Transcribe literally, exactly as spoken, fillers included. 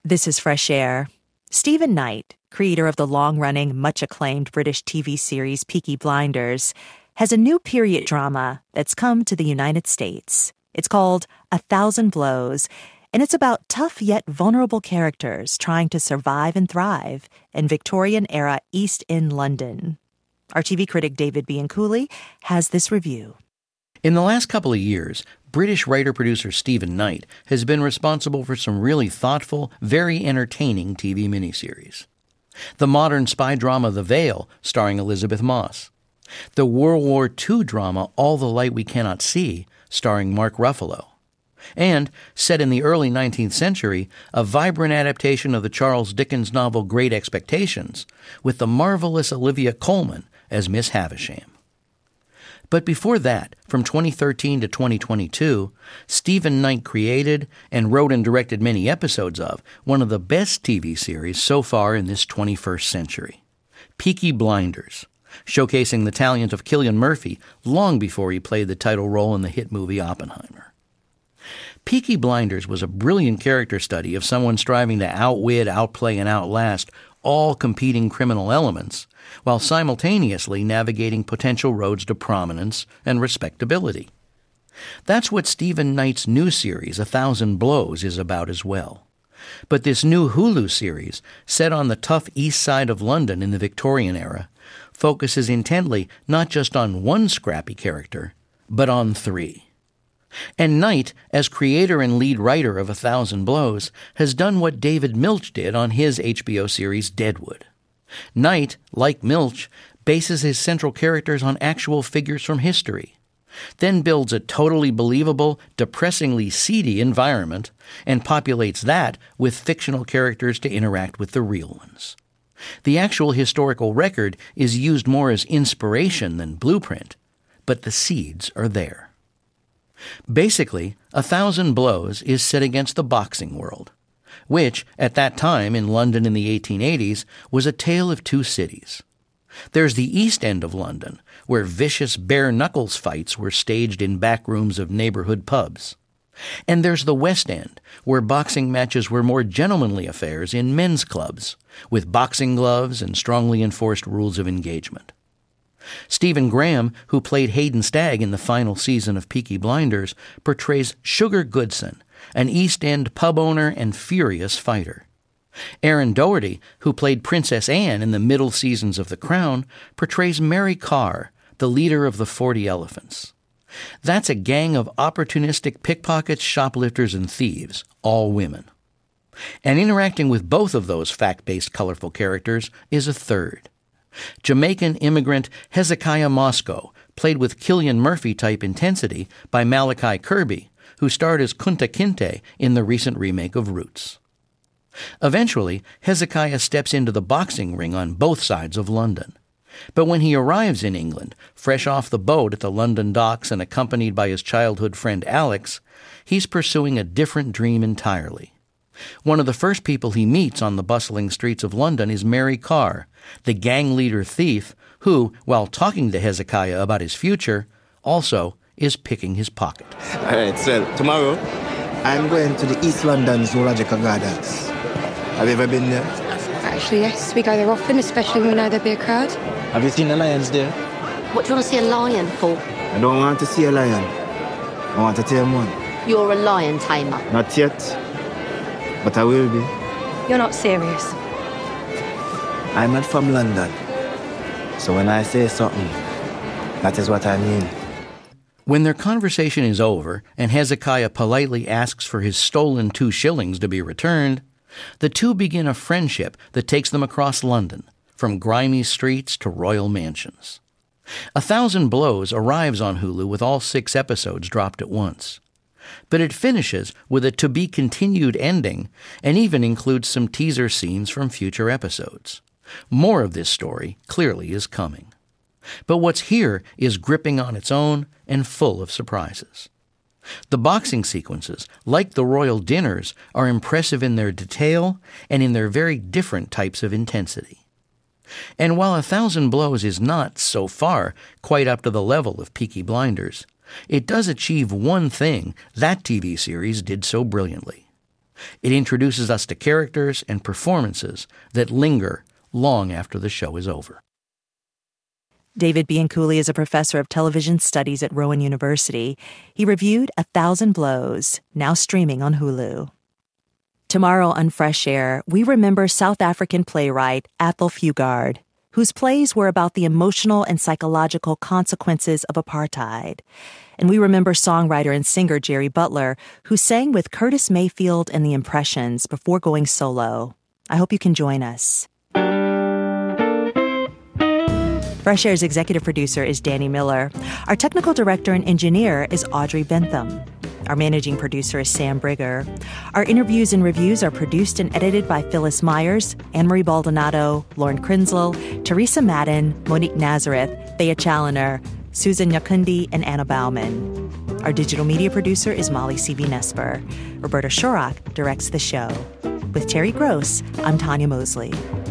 This is Fresh Air. Stephen Knight, creator of the long-running, much-acclaimed British T V series Peaky Blinders, has a new period drama that's come to the United States. It's called A Thousand Blows, and it's about tough yet vulnerable characters trying to survive and thrive in Victorian-era East End London. Our T V critic David Bianculli has this review. In the last couple of years, British writer-producer Stephen Knight has been responsible for some really thoughtful, very entertaining T V miniseries. The modern spy drama The Veil, starring Elizabeth Moss. The World War Two drama All the Light We Cannot See, starring Mark Ruffalo. And, set in the early nineteenth century, a vibrant adaptation of the Charles Dickens novel Great Expectations, with the marvelous Olivia Colman as Miss Havisham. But before that, from twenty thirteen to twenty twenty-two, Stephen Knight created and wrote and directed many episodes of one of the best T V series so far in this twenty-first century, Peaky Blinders, showcasing the talent of Cillian Murphy long before he played the title role in the hit movie Oppenheimer. Peaky Blinders was a brilliant character study of someone striving to outwit, outplay, and outlast all competing criminal elements, while simultaneously navigating potential roads to prominence and respectability. That's what Stephen Knight's new series, A Thousand Blows, is about as well. But this new Hulu series, set on the tough east side of London in the Victorian era, focuses intently not just on one scrappy character, but on three. And Knight, as creator and lead writer of A Thousand Blows, has done what David Milch did on his H B O series Deadwood. Knight, like Milch, bases his central characters on actual figures from history, then builds a totally believable, depressingly seedy environment, and populates that with fictional characters to interact with the real ones. The actual historical record is used more as inspiration than blueprint, but the seeds are there. Basically, A Thousand Blows is set against the boxing world, which, at that time in London in the eighteen eighties, was a tale of two cities. There's the East End of London, where vicious bare-knuckles fights were staged in back rooms of neighborhood pubs. And there's the West End, where boxing matches were more gentlemanly affairs in men's clubs, with boxing gloves and strongly enforced rules of engagement. Stephen Graham, who played Hayden Stagg in the final season of Peaky Blinders, portrays Sugar Goodson, an East End pub owner and furious fighter. Aaron Doherty, who played Princess Anne in the middle seasons of The Crown, portrays Mary Carr, the leader of the Forty Elephants. That's a gang of opportunistic pickpockets, shoplifters, and thieves, all women. And interacting with both of those fact-based colorful characters is a third. Jamaican immigrant Hezekiah Moscow, played with Cillian Murphy-type intensity by Malachi Kirby, who starred as Kunta Kinte in the recent remake of Roots. Eventually, Hezekiah steps into the boxing ring on both sides of London. But when he arrives in England, fresh off the boat at the London docks and accompanied by his childhood friend Alex, he's pursuing a different dream entirely. One of the first people he meets on the bustling streets of London is Mary Carr, the gang leader thief who, while talking to Hezekiah about his future, also is picking his pocket. All right, so tomorrow I'm going to the East London Zoological Gardens. Have you ever been there? Actually, yes. We go there often, especially when we know there'll be a crowd. Have you seen the lions there? What do you want to see a lion for? I don't want to see a lion. I want to tame one. You're a lion tamer. Not yet, but I will be. You're not serious. I'm not from London, so when I say something, that is what I mean. When their conversation is over and Hezekiah politely asks for his stolen two shillings to be returned, the two begin a friendship that takes them across London, from grimy streets to royal mansions. A Thousand Blows arrives on Hulu with all six episodes dropped at once. But it finishes with a to-be-continued ending and even includes some teaser scenes from future episodes. More of this story clearly is coming. But what's here is gripping on its own and full of surprises. The boxing sequences, like the royal dinners, are impressive in their detail and in their very different types of intensity. And while A Thousand Blows is not, so far, quite up to the level of Peaky Blinders, it does achieve one thing that T V series did so brilliantly. It introduces us to characters and performances that linger long after the show is over. David Bianculli is a professor of television studies at Rowan University. He reviewed A Thousand Blows, now streaming on Hulu. Tomorrow on Fresh Air, we remember South African playwright Athol Fugard, whose plays were about the emotional and psychological consequences of apartheid. And we remember songwriter and singer Jerry Butler, who sang with Curtis Mayfield and the Impressions before going solo. I hope you can join us. Fresh Air's executive producer is Danny Miller. Our technical director and engineer is Audrey Bentham. Our managing producer is Sam Brigger. Our interviews and reviews are produced and edited by Phyllis Myers, Anne-Marie Baldonado, Lauren Krinzel, Teresa Madden, Monique Nazareth, Thea Challoner, Susan Nyakundi, and Anna Bauman. Our digital media producer is Molly C V. Nesper. Roberta Shorrock directs the show. With Terry Gross, I'm Tanya Mosley.